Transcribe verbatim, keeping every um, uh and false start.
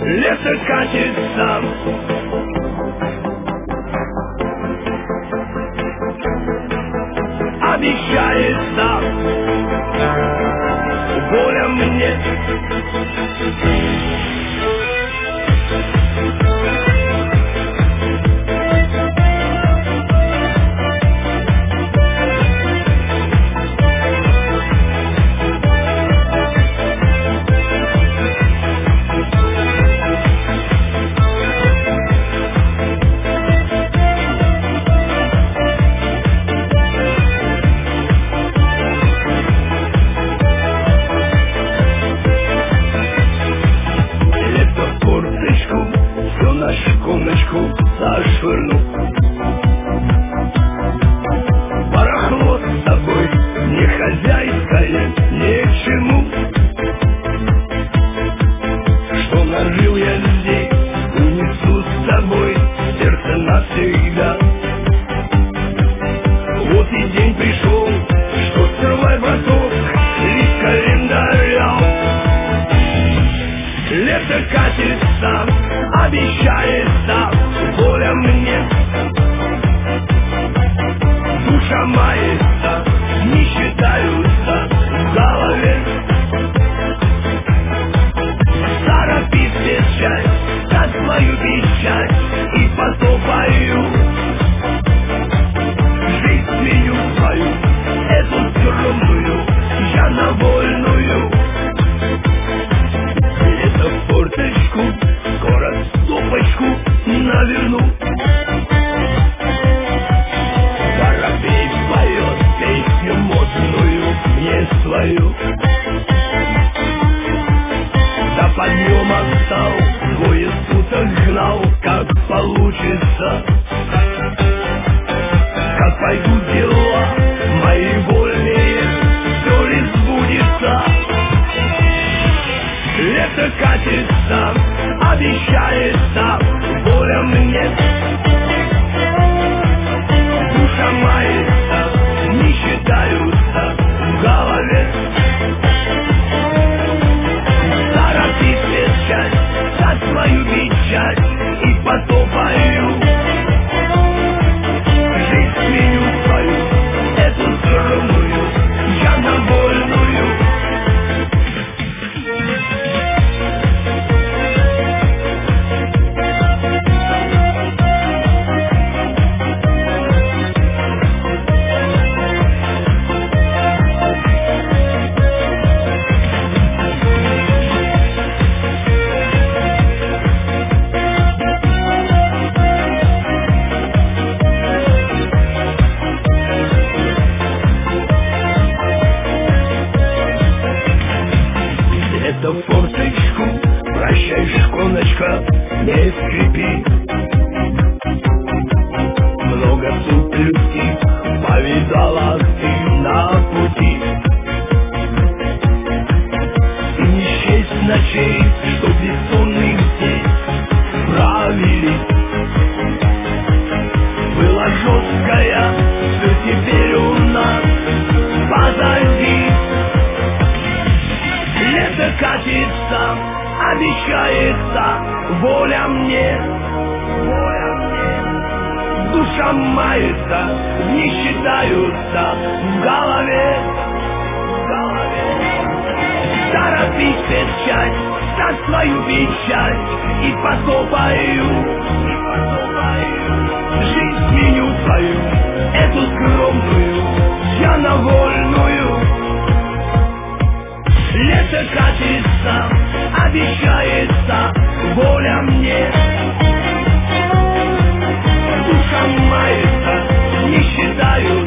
Лето катится, обещается воля мне. Зашвырну барахло с тобой, не хозяйское, ни к чему. Что нажил я здесь, унесу с собой сердце навсегда. Вот и день пришел, что срывай бросок лист календаря. Лето катится, обещается воля мне. Душа мается, не считаются в голове. Торопись встречать, дать свою печать и потопаю. Жизнь сменю свою, эту скромную, я на вольную. Это в форточку, скоро стопочку наверну. Воробей поет песню модную, мне свою. До подъема встал, двое суток гнал, как получится. Как пойдут дела мои вольные, все ли сбудется. Лето катится, обещается воля мне. Душа мается, не считаются в голове. Торопись встречать, дать свою печать и потопаю. Жизнь сменю свою, эту скромную, я на вольную. Это форточку, прощай, шконочка, не скрипи. Много суд людских повидала ты на пути. И не счесть ночей, что бессонных здесь справились. Была жесткая, все теперь у нас позади. Лето катится, обещается воля мне. Воля мне. Душа мается, не считаются в голове. В голове. Торопись встречать, дать свою печать и потопаю. И потопаю. Жизнь сменю свою, эту скромную, я на вольную. Лето катится, обещается воля мне. Душа мается, не считаю